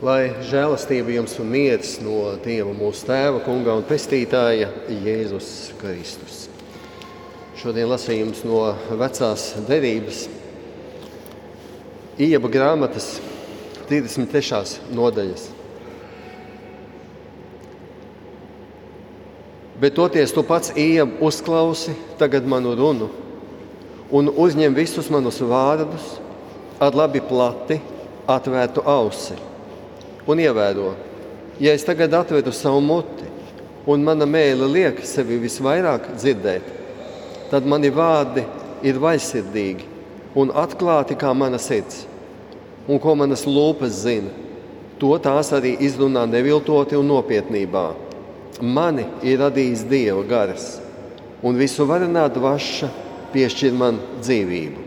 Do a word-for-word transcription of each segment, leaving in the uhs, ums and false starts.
Lai žēlastība jums un miers no Dieva mūsu Tēva, Kunga un Pestītāja Jēzus Kristus. Šodien lasījums no vecās derības, Ijoba grāmatas trīsdesmit trešās nodaļas. Bet toties tu pats, Ijob, uzklausi tagad manu runu un uzņem visus manus vārdus ar labi plati atvērtu ausi. Un ievēro, ja es tagad atveru savu muti un mana mēle liek sevi visvairāk dzirdēt, tad mani vārdi ir vaļsirdīgi un atklāti kā mana sirds. Un ko manas lūpas zina, to tās arī izrunā neviltoti un nopietnībā. Mani ir radījis Dieva gars, un visu varenā dvaša piešķir man dzīvību.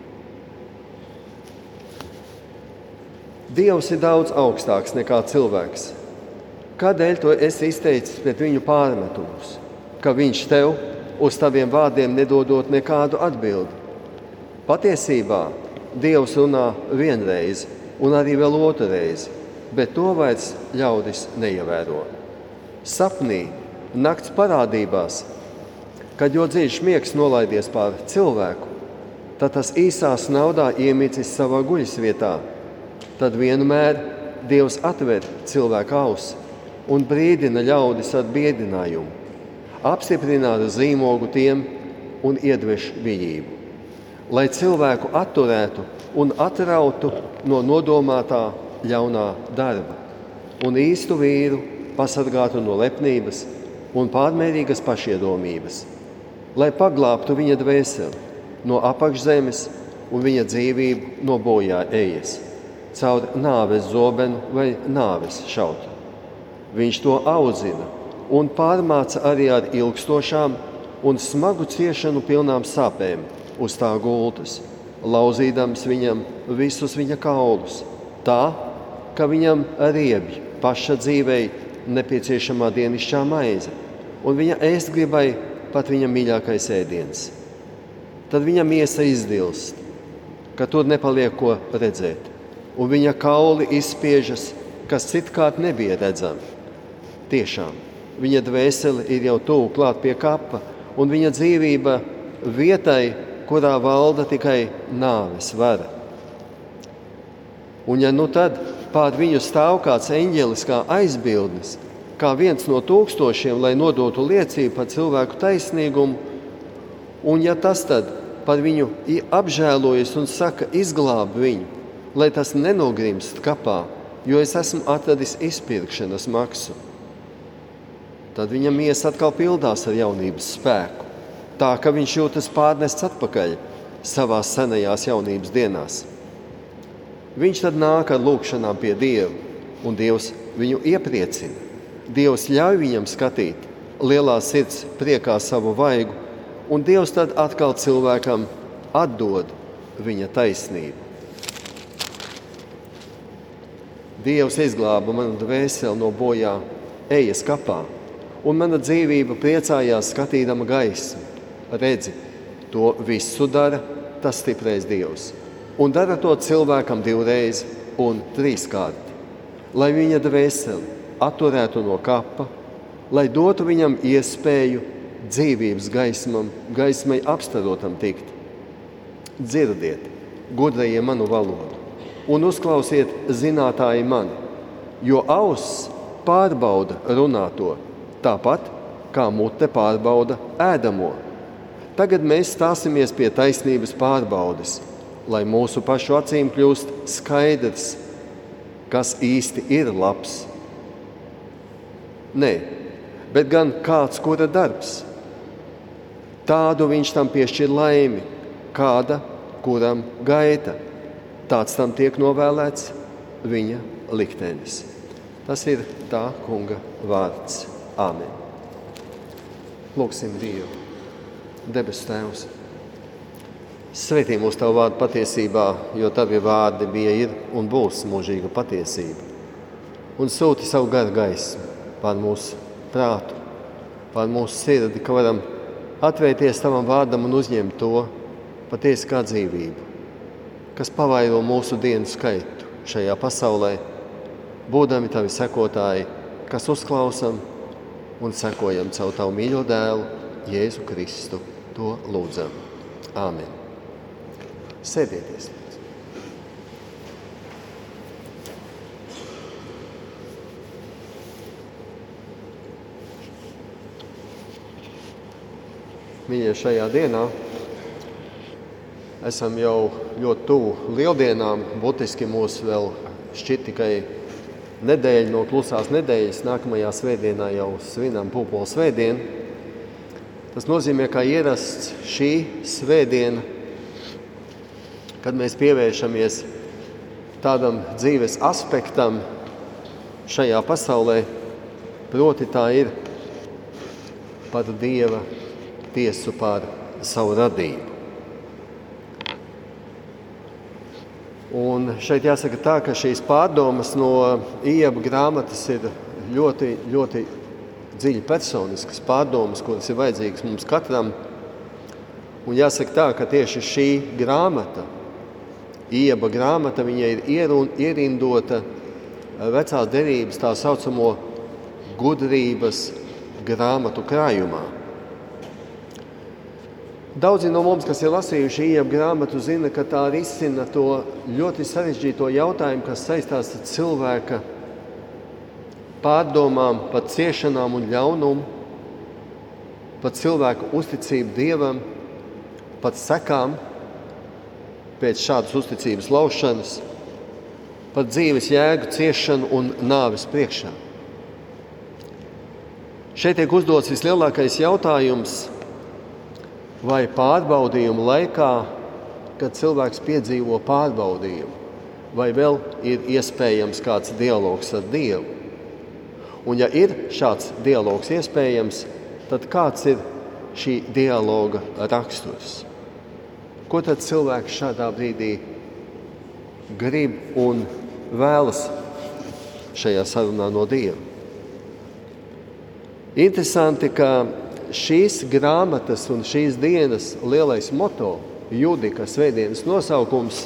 Dievs ir daudz augstāks nekā cilvēks. Kādēļ to esi izteicis pret viņu pārmetumus, ka viņš tev uz taviem vārdiem nedodot nekādu atbildi? Patiesībā Dievs runā vienreiz un arī vēl otru reizi, bet to vairs ļaudis neievēro. Sapnī, nakts parādībās, kad jo dziļš miegs nolaidies pār cilvēku, tad tas īsās naudā iemicis savā guļasvietā. Tad vienmēr Dievs atver cilvēku ausi un brīdina ļaudis ar biedinājumu, apstiprina ar zīmogu tiem un iedveš bijību, lai cilvēku atturētu un atrautu no nodomātā ļaunā darba un īstu vīru pasargātu no lepnības un pārmērīgas pašiedomības, lai paglābtu viņa dvēseli no apakšzemes un viņa dzīvību no bojā ejas, caur nāves zobenu vai nāves šautu. Viņš to audzina un pārmāca arī ar ilgstošām un smagu ciešanu pilnām sāpēm uz tā gultas, lauzīdams viņam visus viņa kaulus, tā, ka viņam riebj paša dzīvei nepieciešamā dienišķā maize, un viņa ēstgribai pat viņa mīļākais ēdiens. Tad viņa miesa izdilst, ka tur nepaliek ko redzēt, un viņa kauli izspiežas, kas citkārt nebija redzami. Tiešām, viņa dvēsele ir jau tuvu klāt pie kapa, un viņa dzīvība vietai, kurā valda tikai nāves vara. Un ja nu tad pār viņu stāv kāds eņģelis kā aizbildnis, kā viens no tūkstošiem, lai nodotu liecību par cilvēku taisnīgumu, un ja tas tad par viņu apžēlojas un saka, izglāb viņu, lai tas nenogrimst kapā, jo es esmu atradis izpirkšanas maksu. Tad viņa miesa atkal pildās ar jaunības spēku, tā ka viņš jūtas pārnests atpakaļ savās senajās jaunības dienās. Viņš tad nāk ar lūgšanām pie Dieva, un Dievs viņu iepriecina. Dievs ļauj viņam skatīt lielā sirds priekā savu vaigu, un Dievs tad atkal cilvēkam atdod viņa taisnību. Dievs izglāba manu dvēseli no bojā ejas kapā, un mana dzīvība priecājās skatīdama gaismu. Redzi, to visu dara tas stiprais Dievs, un dara to cilvēkam divreiz un trīskārt, lai viņa dvēseli atturētu no kapa, lai dotu viņam iespēju dzīvības gaismam, gaismai apstarotam tikt. Dzirdiet, gudrajie manu valodu, un uzklausiet zinātāji mani, jo auss pārbauda runāto, tāpat kā mute pārbauda ēdamo. Tagad mēs stāsimies pie taisnības pārbaudes, lai mūsu pašu acīm kļūst skaidrs, kas īsti ir labs. Nē, bet gan kāds, kura darbs. Tādu viņš tam piešķir laimi, kāda, kuram gaita. Tāds tam tiek novēlēts viņa liktenis. Tas ir tā kunga vārds. Āmen. Lūgsim Dievu. Debesu Tēvs, svētī mūs Tavu vārdu patiesībā, jo Tavi vārdi bija, ir un būs mūžīga patiesība. Un sūti savu garu gaismu pār mūsu prātu, pār mūsu sirdi, ka varam atvērties Tavam vārdam un uzņemt to patiesi kā dzīvību, kas pavairo mūsu dienu skaitu šajā pasaulē būdami tavi sekotāji, kas uzklausam un sekojam caur tavu mīļo dēlu, Jēzu Kristu. To lūdzam. Āmen. Sēdieties. Mīļie, šajā dienā esam jau ļoti tuvu lieldienām. Būtiski mūs vēl šķiet tikai nedēļa no klusās nedēļas. Nākamajā svētdienā jau svinam Pūpoles svētdienu. Tas nozīmē, ka ierasts šī svētdiena, kad mēs pievēršamies tādam dzīves aspektam šajā pasaulē, proti tā ir par Dieva tiesu par savu radību. Un šeit jāsaka tā, ka šīs pārdomas no Ijaba grāmatas ir ļoti, ļoti dziļi personiskas pārdomas, kuras ir vajadzīgas mums katram. Un jāsaka tā, ka tieši šī grāmata, Ijaba grāmata, viņa ir ierindota vecās derības tā saucamo gudrības grāmatu krājumā. Daudzi no mums, kas ir lasījuši Ijaba grāmatu, zina, ka tā risina to ļoti sarežģīto jautājumu, kas saistās ar cilvēka pārdomām par ciešanām un ļaunumu, par cilvēku uzticību Dievam, par sekām pēc šādas uzticības laušanas, par dzīves jēgu, ciešanu un nāves priekšā. Šeit tiek uzdots vislielākais jautājums, vai pārbaudījumu laikā, kad cilvēks piedzīvo pārbaudījumu, vai vēl ir iespējams kāds dialogs ar Dievu. Un ja ir šāds dialogs iespējams, tad kāds ir šī dialoga raksturs? Ko tad cilvēks šādā brīdī grib un vēlas šajā sarunā no Dieva? Interesanti, ka šīs grāmatas un šīs dienas lielais moto, Judika svētdienas nosaukums,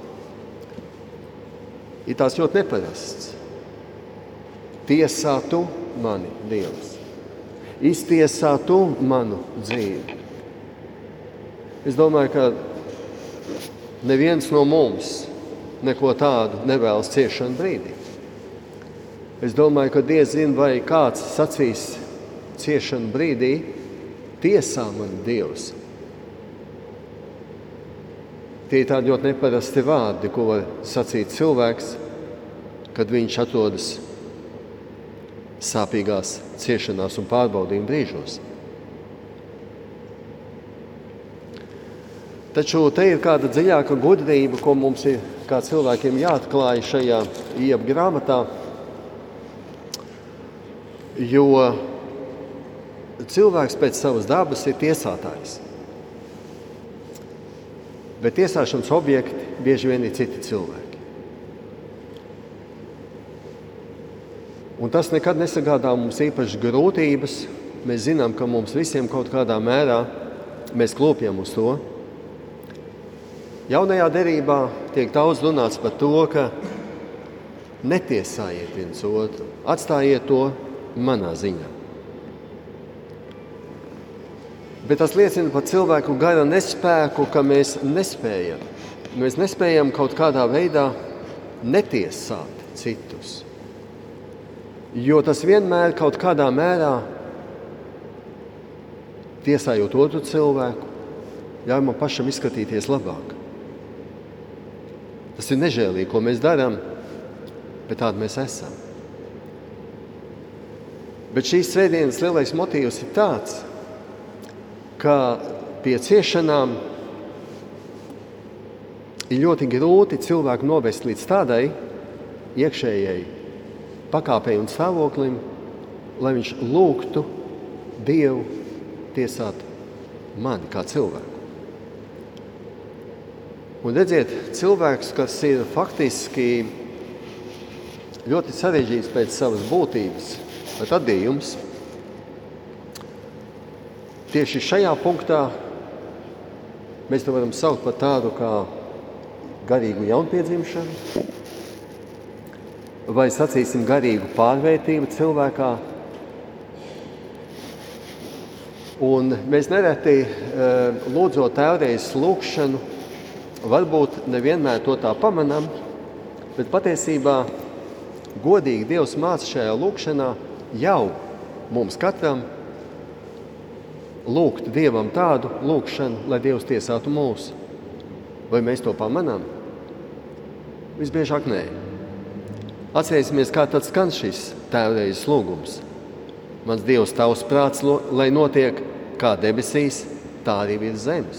ir tās ļoti neparasts. Tiesā tu mani, Dievs. Iztiesā tu manu dzīvi. Es domāju, ka neviens no mums neko tādu nevēlas ciešanu brīdī. Es domāju, ka Dievs zina, vai kāds sacīs ciešanu brīdī, tiesā man Dievs. Tie ir tādi ļoti neparasti vārdi, ko var sacīt cilvēks, kad viņš atrodas sāpīgās ciešanās un pārbaudījuma brīžos. Taču te ir kāda dziļāka gudrība, ko mums ir kā cilvēkiem jāatklāj šajā Ijaba grāmatā, jo cilvēks pēc savas dabas ir tiesātājs. Bet tiesāšanas objekti bieži vien ir citi cilvēki. Un tas nekad nesagādā mums īpašas grūtības. Mēs zinām, ka mums visiem kaut kādā mērā mēs klūpjam uz to. Jaunajā derībā tiek daudz runāts par to, ka netiesājiet viens otru, atstājiet to manā ziņā. Bet tas liecina par cilvēku gara nespēku, ka mēs nespējam. Mēs nespējam kaut kādā veidā netiesāt citus. Jo tas vienmēr kaut kādā mērā, tiesājot otru cilvēku, ļauj man pašam izskatīties labāk. Tas ir nežēlīgi, ko mēs darām, bet tādi mēs esam. Bet šīs svētdienas lielais motīvs ir tāds, ka pie ciešanām ir ļoti grūti cilvēku novest līdz tādai iekšējai pakāpei un stāvoklim, lai viņš lūgtu Dievu tiesāt mani kā cilvēku. Un redziet, cilvēks, kas ir faktiski ļoti sarežģīts pēc savas būtības, radījums, tieši šajā punktā mēs to varam saukt par tādu kā garīgu jaunpiedzimšanu. vai sacīsim garīgu pārvērtību cilvēkā. Un mēs nereti lūdzot tēvreiz lūgšanu, varbūt nevienmēr to tā pamanām, bet patiesībā godīgi Dievs māca šajā lūgšanā jau mums katram lūgt Dievam tādu lūgšanu, lai Dievs tiesātu mūs. Vai mēs to pamanām? Visbiežāk nē. Atcerēsimies, kā tad skan šis tēvreizes lūgums. Mans Dievs, tavs prāts, lai notiek kā debesīs, tā arī virs zemes.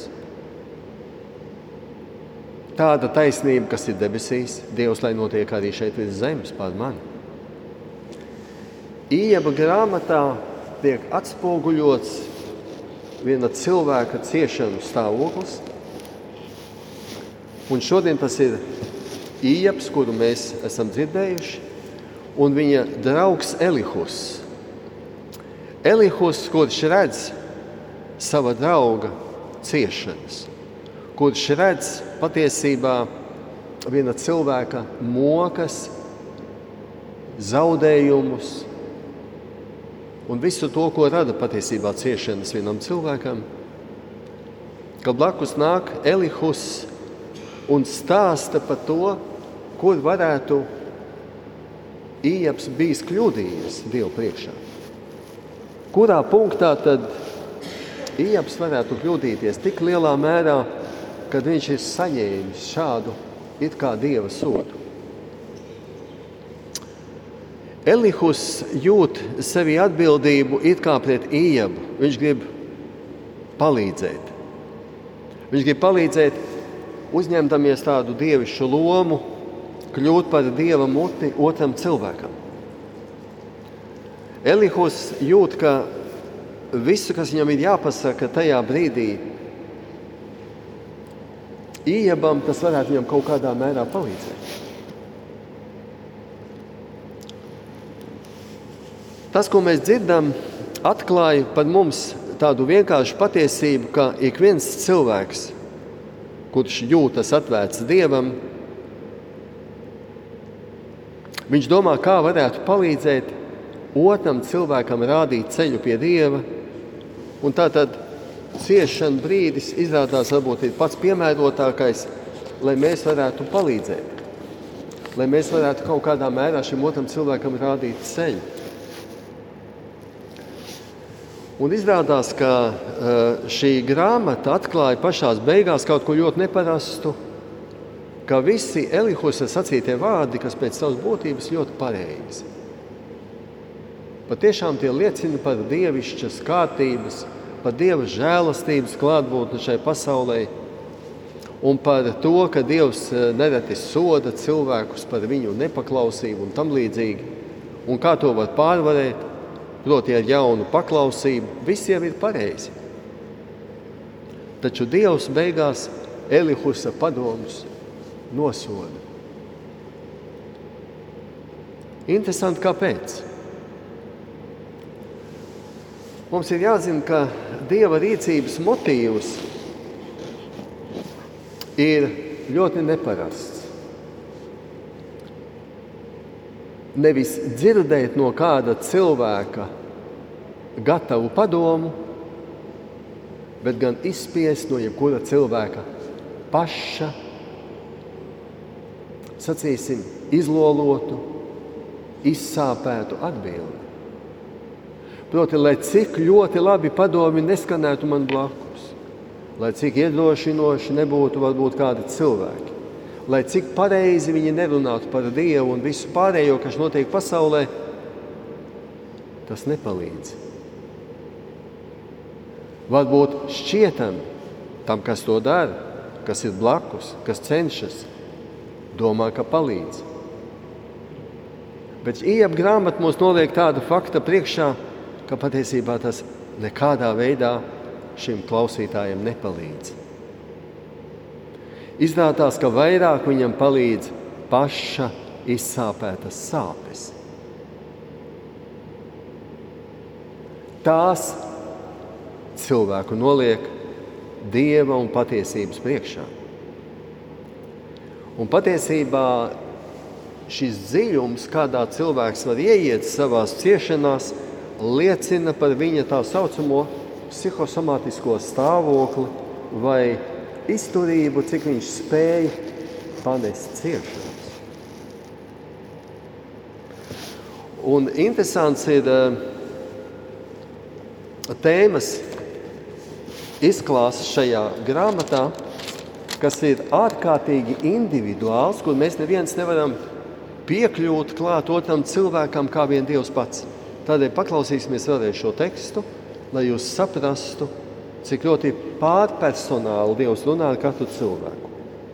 Tāda taisnība, kas ir debesīs, Dievs, lai notiek arī šeit virs zemes pār mani. Ījaba grāmatā tiek atspoguļots viena cilvēka ciešanu stāvoklis. Un šodien tas ir Ījabs, kuru mēs esam dzirdējuši, un viņa draugs Elihus. Elihus, kurš redz sava drauga ciešanas, kurš redz patiesībā viena cilvēka mokas, zaudējumus un visu to, ko rada patiesībā ciešanas vienam cilvēkam, ka blakus nāk Elihus un stāsta par to, kur varētu Ījabs bijis kļūdījies Dievu priekšā. Kurā punktā tad Ījabs varētu kļūdīties tik lielā mērā, kad viņš ir saņēmis šādu it kā Dieva sodu. Elihus jūt sevi atbildību it kā pret Ījabu. Viņš grib palīdzēt. Viņš grib palīdzēt, uzņemdamies tādu dievišķu lomu, kļūt par Dieva muti otram cilvēkam. Elihus jūt, ka visu, kas viņam ir jāpasaka tajā brīdī, Ījabam, tas varētu viņam kaut kādā mērā palīdzēt. Tas, ko mēs dzirdam, atklāja par mums tādu vienkāršu patiesību, ka ik viens cilvēks, kurš jūtas atvērts Dievam, viņš domā, kā varētu palīdzēt otram cilvēkam rādīt ceļu pie Dieva, un tātad ciešana brīdis izrādās varbūt ir pats piemērotākais, lai mēs varētu palīdzēt, lai mēs varētu kaut kādā mērā šim otram cilvēkam rādīt ceļu. Un izrādās, ka šī grāmata atklāja pašās beigās kaut ko ļoti neparastu, ka visi Elihusa sacītie vārdi, kas pēc savas būtības ļoti pareizi. Patiešām tie liecina par dievišķas kārtības, par Dieva žēlastības klātbūtni šai pasaulē un par to, ka Dievs nereti soda cilvēkus par viņu nepaklausību un tam līdzīgi. Un kā to var pārvarēt, proti ar jaunu paklausību, viss jau ir pareizi. Taču Dievs beigās Elihusa padomus nosoda. Interesanti, kāpēc? Mums ir jāzina, ka Dieva rīcības motīvs ir ļoti neparasts. Nevis dzirdēt no kāda cilvēka gatavu padomu, bet gan izspiest no jebkura cilvēka paša, sacīsim, izlolotu, izsāpētu atbildi. Proti, lai cik ļoti labi padomi neskanētu man blakus, lai cik iedrošinoši nebūtu varbūt kādi cilvēki, lai cik pareizi viņi nerunātu par Dievu un visu pārējo, kas notiek pasaulē, tas nepalīdz. Varbūt šķietam tam, kas to dara, kas ir blakus, kas cenšas, domā, ka palīdz. Bet Ījaba grāmata mums noliek tādu fakta priekšā, ka patiesībā tas nekādā veidā šim klausītājam nepalīdz. Izrādās, ka vairāk viņam palīdz paša izsāpētas sāpes. Tās cilvēku noliek Dieva un patiesības priekšā. Un patiesībā šis dziļums, kādā cilvēks var ieiet savās ciešanās, liecina par viņa tā saucamo psihosomātisko stāvokli vai izturību, cik viņš spēja panest ciešanas. Un interesants ir tēmas izklāsts šajā grāmatā, kas ir ārkārtīgi individuāls, kur mēs neviens nevaram piekļūt klāt otram cilvēkam kā vien Dievs pats. Tādēļ paklausīsimies vēlreiz šo tekstu, lai jūs saprastu, cik ļoti pārpersonāli Dievs runā ar katru cilvēku.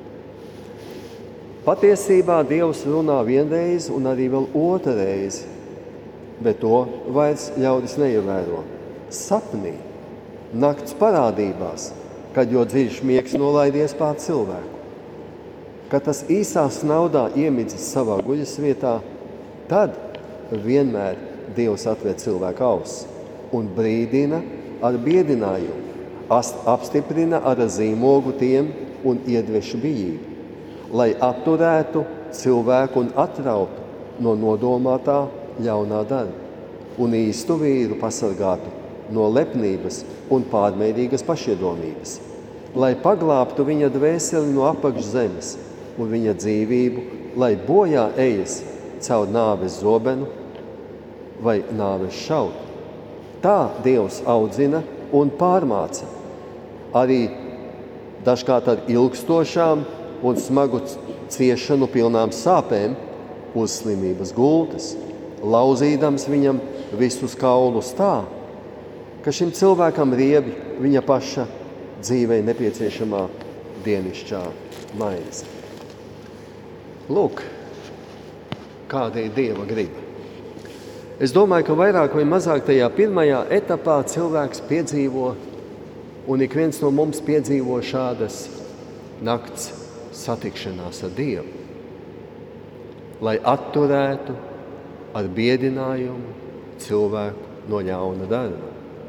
Patiesībā Dievs runā vienreiz un arī vēl otrreiz, bet to vairs ļaudis neievēro. Sapnī, nakts parādībās, kad jo dziļš miegs nolaidies pār cilvēku. Kad tas īsā snaudā iemidzis savā guļas vietā, tad vienmēr Dievs atver cilvēku auss un brīdina ar biedinājumu, apstiprina ar zīmogu tiem un iedvešu bijību, lai atturētu cilvēku un atrautu no nodomātā ļaunā darba un īstu vīru pasargātu no lepnības un pārmērīgas pašiedomības, lai paglābtu viņa dvēseli no apakšzemes un viņa dzīvību, lai bojā ejas caur nāves zobenu vai nāves šautu. Tā Dievs audzina un pārmāca, arī dažkārt ar ilgstošām un smagu ciešanu pilnām sāpēm uz slimības gultas, lauzīdams viņam visus kaulus tā, ka šim cilvēkam riebi viņa paša dzīvei nepieciešamā dienišķā maize. Lūk, kāda ir Dieva griba. Es domāju, ka vairāk vai mazāk tajā pirmajā etapā cilvēks piedzīvo, un ik viens no mums piedzīvo šādas nakts satikšanās ar Dievu, lai atturētu ar biedinājumu cilvēku no ļauna darba.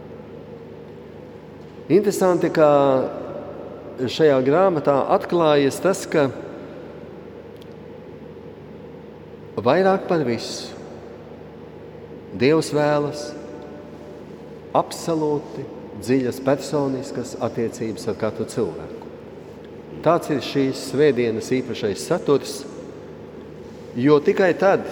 Interesanti, ka šajā grāmatā atklājas tas, ka vairāk par visu Dievs vēlas absolūti dziļas personiskas attiecības ar katru cilvēku. Tāds ir šīs svētdienas īpašais saturs, jo tikai tad,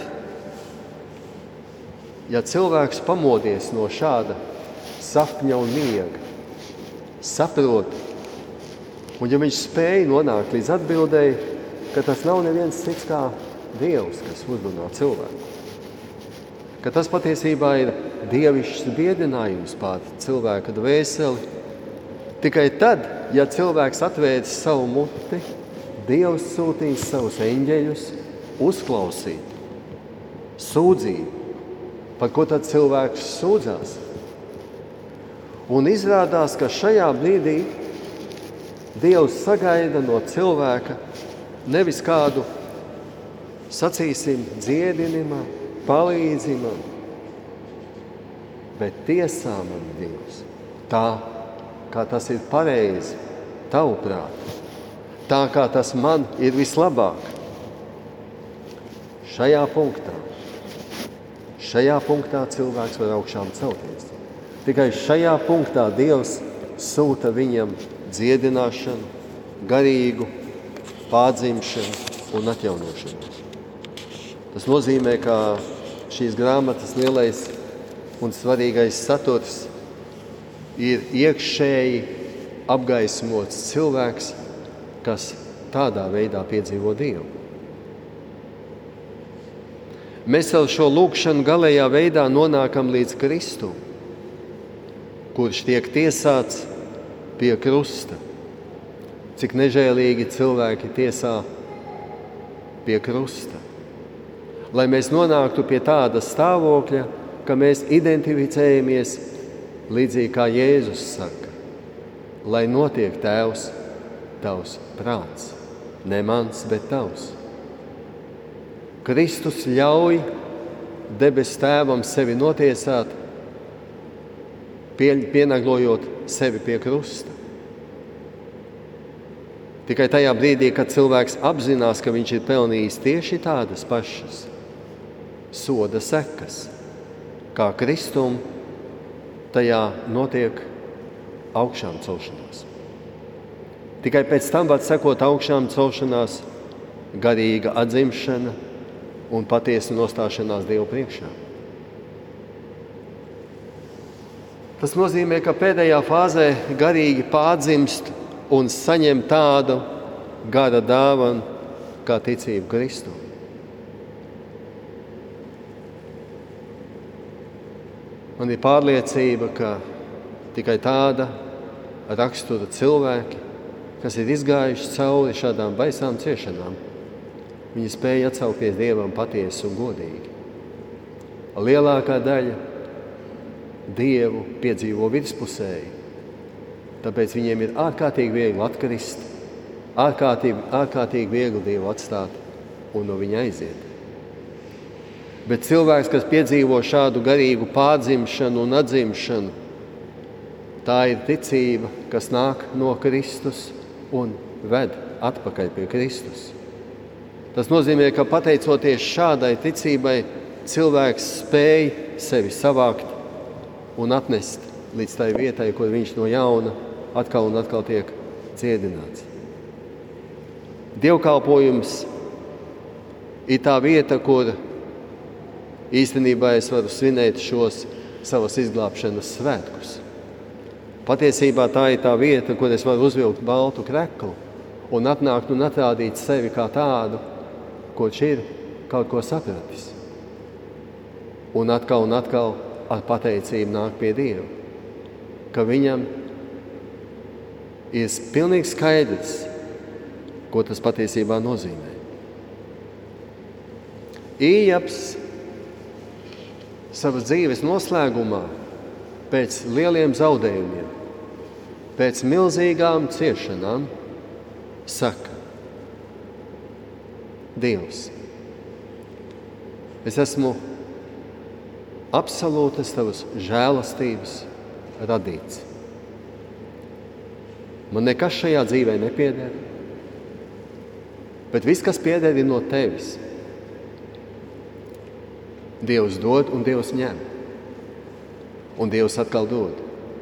ja cilvēks pamodies no šāda sapņa un miega, saprot, un ja viņš spēja nonākt līdz atbildēji, ka tas nav neviens cits kā Dievs, kas uzrunā cilvēku. Ka tas patiesībā ir dievišķs biedinājums pār cilvēka dvēseli. Tikai tad, ja cilvēks atvērs savu muti, Dievs sūtīs savus eņģeļus uzklausīt sūdzību, par ko tad cilvēks sūdzās. Un izrādās, ka šajā brīdī Dievs sagaida no cilvēka nevis kādu, sacīsim, dziedinimā, palīdzimā, bet tiesā man Dievs. Tā, kā tas ir pareizi, tavuprāt. Tā, kā tas man ir vislabāk. Šajā punktā, šajā punktā cilvēks var augšām celties. Tikai šajā punktā Dievs sūta viņam dziedināšanu, garīgu pārdzimšanu un atjaunošanu. Tas nozīmē, ka šīs grāmatas lielais un svarīgais saturs ir iekšēji apgaismots cilvēks, kas tādā veidā piedzīvo Dievu. Mēs ar šo lūkšanu galējā veidā nonākam līdz Kristu, kurš tiek tiesāts pie krusta. Cik nežēlīgi cilvēki tiesā pie krusta. Lai mēs nonāktu pie tāda stāvokļa, ka mēs identificējamies līdzīgi kā Jēzus saka, lai notiek Tēvs, tavs prāts, ne mans, bet tavs. Kristus ļauj debes Tēvam sevi notiesāt, pienaglojot sevi pie krusta. Tikai tajā brīdī, kad cilvēks apzinās, ka viņš ir pelnījis tieši tādas pašas soda sekas, kā Kristum, tajā notiek augšām celšanās. Tikai pēc tam var sekot augšām celšanās garīga atzimšana un patiesa nostāšanās Dievu priekšā. Tas nozīmē, ka pēdējā fāzē garīgi pārdzimst un saņem tādu gara dāvanu kā ticību Kristu. Man ir pārliecība, ka tikai tāda rakstura cilvēki, kas ir izgājuši cauri šādām baisām ciešanām, viņi spēja atsaukties Dievam patiesi un godīgi. Lielākā daļa Dievu piedzīvo virspusēji, tāpēc viņiem ir ārkārtīgi viegli atkrist, ārkārtīgi, ārkārtīgi viegli Dievu atstāt un no viņa aiziet. Bet cilvēks, kas piedzīvo šādu garīgu pārdzimšanu un atzimšanu, tā ir ticība, kas nāk no Kristus un ved atpakaļ pie Kristus. Tas nozīmē, ka pateicoties šādai ticībai, cilvēks spēj sevi savākt un atnest līdz tai vietai, kur viņš no jauna atkal un atkal tiek dziedināts. Dievkalpojums ir tā vieta, kur īstenībā es varu svinēt šos savas izglābšanas svētkus. Patiesībā tā ir tā vieta, kur es varu uzvilkt baltu kreklu un atnākt un atrādīt sevi kā tādu, kurš ir kaut ko sapratis. Un atkal un atkal ar pateicību nāk pie Dieva, ka viņam ir pilnīgi skaidrs, ko tas patiesībā nozīmē. Ījabs savas dzīves noslēgumā, pēc lieliem zaudējumiem, pēc milzīgām ciešanām, saka: Dievs, es esmu absolūtas tavas žēlastības radīts. Man nekas šajā dzīvē nepieder, bet viss, kas pieder, ir no tevis. Dievs dod un Dievs ņem. Un Dievs atkal dod.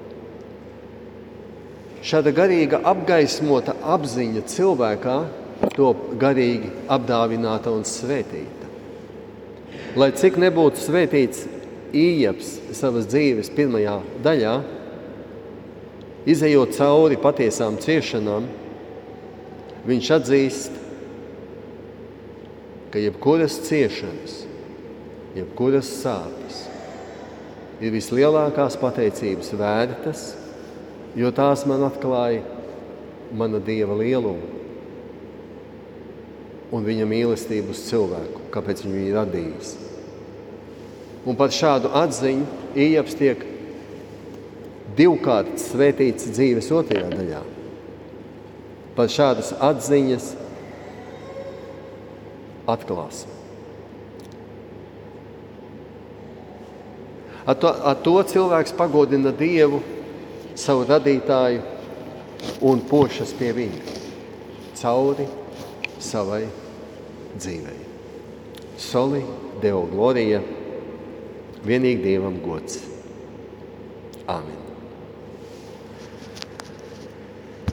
Šāda garīga apgaismota apziņa cilvēkā top garīgi apdāvināta un svētīta. Lai cik nebūtu svētīts Ījabs savas dzīves pirmajā daļā, izejot cauri patiesām ciešanām, viņš atzīst, ka jebkuras ciešanas, jebkuras sāpes ir vislielākās pateicības vērtas, jo tās man atklāja mana Dieva lielumu un viņa mīlestību uz cilvēku, kāpēc viņu ir radījis. Un par šādu atziņu Ījabs tiek divkārt svētīts dzīves otrajā daļā. Par šādas atziņas atklāsmi. Ar to, ar to cilvēks pagodina Dievu, savu radītāju, un pošas pie viņa cauri savai dzīvei. Soli Deo Gloria, vienīgi Dievam gods. Āmen.